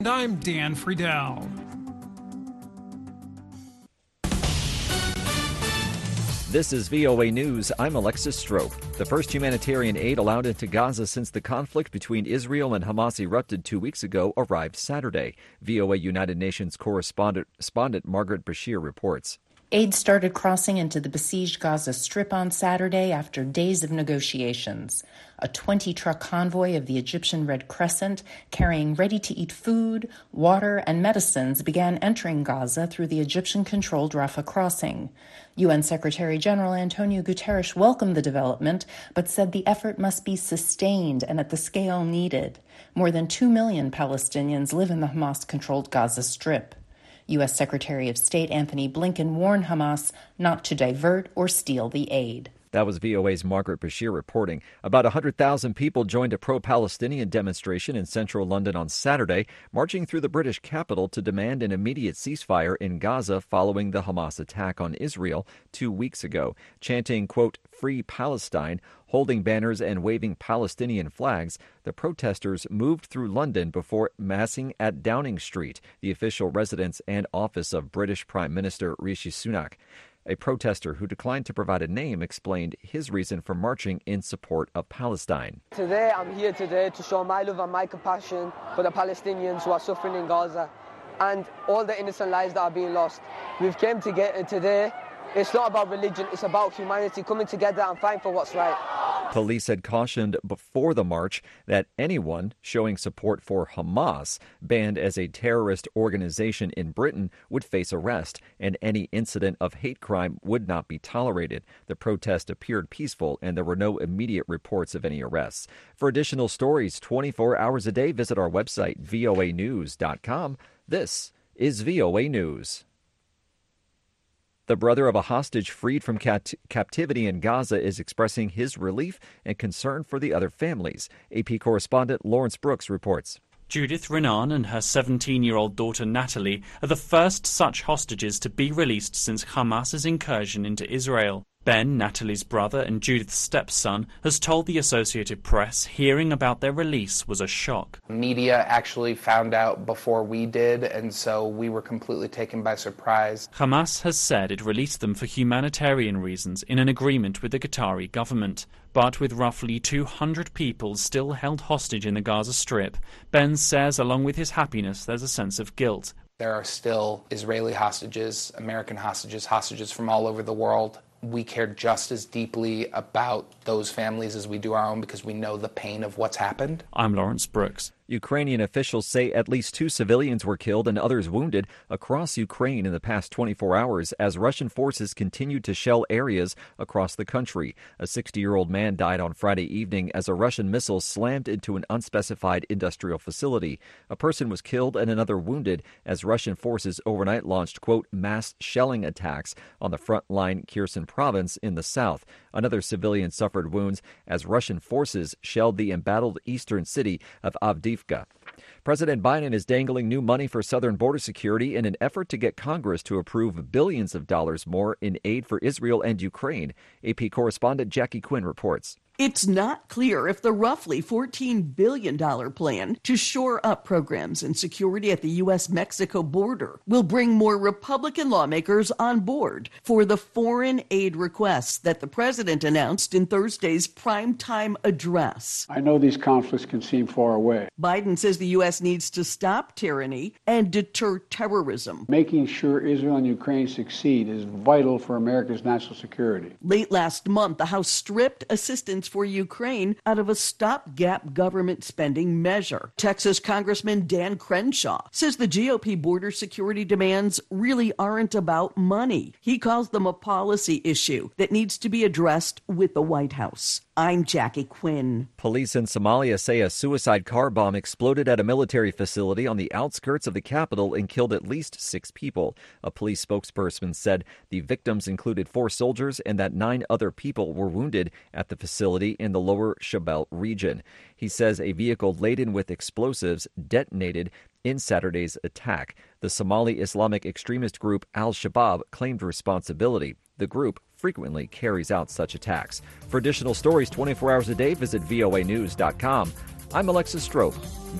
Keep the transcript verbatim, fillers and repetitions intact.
And I'm Dan Friedel. This is V O A News. I'm Alexis Strope. The first humanitarian aid allowed into Gaza since the conflict between Israel and Hamas erupted two weeks ago arrived Saturday. V O A United Nations correspondent, correspondent Margaret Bashir reports. Aid started crossing into the besieged Gaza Strip on Saturday after days of negotiations. A twenty-truck convoy of the Egyptian Red Crescent carrying ready-to-eat food, water, and medicines began entering Gaza through the Egyptian-controlled Rafah crossing. U N Secretary General Antonio Guterres welcomed the development, but said the effort must be sustained and at the scale needed. More than two million Palestinians live in the Hamas-controlled Gaza Strip. U S Secretary of State Anthony Blinken warned Hamas not to divert or steal the aid. That was V O A's Margaret Bashir reporting. About one hundred thousand people joined a pro-Palestinian demonstration in central London on Saturday, marching through the British capital to demand an immediate ceasefire in Gaza following the Hamas attack on Israel two weeks ago, chanting, quote, "Free Palestine," holding banners and waving Palestinian flags. The protesters moved through London before massing at Downing Street, the official residence and office of British Prime Minister Rishi Sunak. A protester who declined to provide a name explained his reason for marching in support of Palestine. Today, I'm here today to show my love and my compassion for the Palestinians who are suffering in Gaza and all the innocent lives that are being lost. We've came together today. It's not about religion, it's about humanity coming together and fighting for what's right. Police had cautioned before the march that anyone showing support for Hamas, banned as a terrorist organization in Britain, would face arrest, and any incident of hate crime would not be tolerated. The protest appeared peaceful, and there were no immediate reports of any arrests. For additional stories twenty-four hours a day, visit our website, V O A news dot com. This is V O A News. The brother of a hostage freed from cat- captivity in Gaza is expressing his relief and concern for the other families. A P correspondent Lawrence Brooks reports. Judith Renan and her seventeen-year-old daughter Natalie are the first such hostages to be released since Hamas's incursion into Israel. Ben, Natalie's brother and Judith's stepson, has told the Associated Press hearing about their release was a shock. Media actually found out before we did, and so we were completely taken by surprise. Hamas has said it released them for humanitarian reasons in an agreement with the Qatari government. But with roughly two hundred people still held hostage in the Gaza Strip, Ben says along with his happiness there's a sense of guilt. There are still Israeli hostages, American hostages, hostages from all over the world. We care just as deeply about those families as we do our own because we know the pain of what's happened. I'm Lawrence Brooks. Ukrainian officials say at least two civilians were killed and others wounded across Ukraine in the past twenty-four hours as Russian forces continued to shell areas across the country. A sixty-year-old man died on Friday evening as a Russian missile slammed into an unspecified industrial facility. A person was killed and another wounded as Russian forces overnight launched, quote, mass shelling attacks on the front line Kherson province in the south. Another civilian suffered wounds as Russian forces shelled the embattled eastern city of Avdiivka. President Biden is dangling new money for southern border security in an effort to get Congress to approve billions of dollars more in aid for Israel and Ukraine. A P correspondent Jackie Quinn reports. It's not clear if the roughly fourteen billion dollars plan to shore up programs and security at the U S Mexico border will bring more Republican lawmakers on board for the foreign aid requests that the president announced in Thursday's primetime address. I know these conflicts can seem far away. Biden says the U S needs to stop tyranny and deter terrorism. Making sure Israel and Ukraine succeed is vital for America's national security. Late last month, the House stripped assistance for Ukraine out of a stopgap government spending measure. Texas Congressman Dan Crenshaw says the G O P border security demands really aren't about money. He calls them a policy issue that needs to be addressed with the White House. I'm Jackie Quinn. Police in Somalia say a suicide car bomb exploded at a military facility on the outskirts of the capital and killed at least six people. A police spokesperson said the victims included four soldiers and that nine other people were wounded at the facility in the lower Shabelle region. He says a vehicle laden with explosives detonated in Saturday's attack. The Somali Islamic extremist group Al-Shabaab claimed responsibility. The group frequently carries out such attacks. For additional stories twenty-four hours a day, visit V O A news dot com. I'm Alexis Strope.